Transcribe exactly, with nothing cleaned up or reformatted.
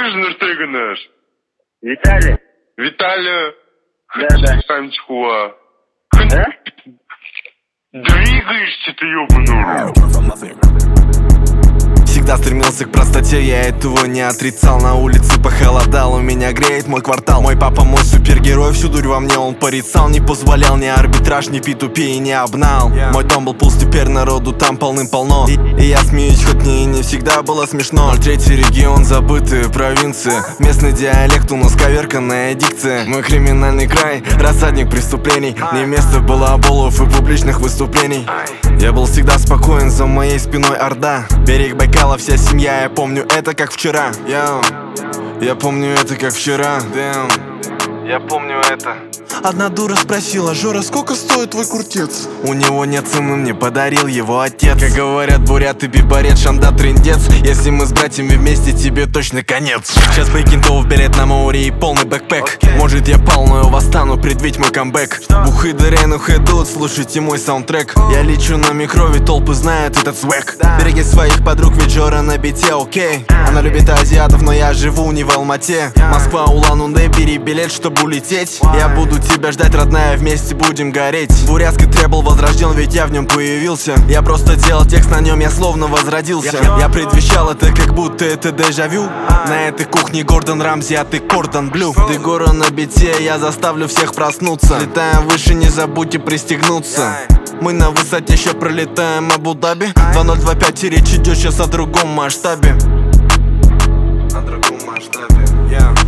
Кімсіз Нұртегініш? Виталий? Виталий. Да, да. Санчхуа. А? Двигаешься ты, ёбаный рот. Всегда стремился к простоте, я этого не отрицал. На улице похолодало, меня греет мой квартал. Мой папа мой супергерой, всю дурь во мне он порицал. Не позволял ни арбитраж, ни пи ту пи и не обнал. Мой дом был пуст, теперь народу там полным-полно. И, и я смеюсь, хоть мне и не всегда было смешно. Третий регион, забытые провинции. Местный диалект, у нас коверканная дикция. Мой криминальный край, рассадник преступлений. Не место балаболов и публичных выступлений. Я был всегда спокоен, за моей спиной орда. Берег Байкала, вся семья, я помню это как вчера. Я, я помню это как вчера. Damn. Я помню это. Одна дура спросила: Жора, сколько стоит твой куртец? У него нет цены, мне подарил его отец. Как говорят буряты, бибарет, шанда, трындец. Если мы с братьями вместе, тебе точно конец. Сейчас бейкинтов, билет на море и полный бэкпэк. Может я пал, но я восстану, предвидь мой камбэк. Бухы дыренух идут, слушайте мой саундтрек. Я лечу на микрове, толпы знают этот свек. Береги своих подруг, ведь Жора на бите, окей. Она любит азиатов, но я живу не в Алмате. Москва, Улан-Удэ, бери билет, чтобы улететь. Я буду тебя ждать, родная, вместе будем гореть. Бурятский требл возрожден, ведь я в нем появился. Я просто делал текст на нем, я словно возродился. Я предвещал это, как будто это дежавю. На этой кухне Гордон Рамзи, а ты Кордон Блю. Ты гора на бите, я заставлю всех проснуться. Летаем выше, не забудьте пристегнуться. Мы на высоте еще пролетаем Абу-Даби. Два ноль два пять, и речь идет сейчас о другом масштабе. О другом масштабе, yeah.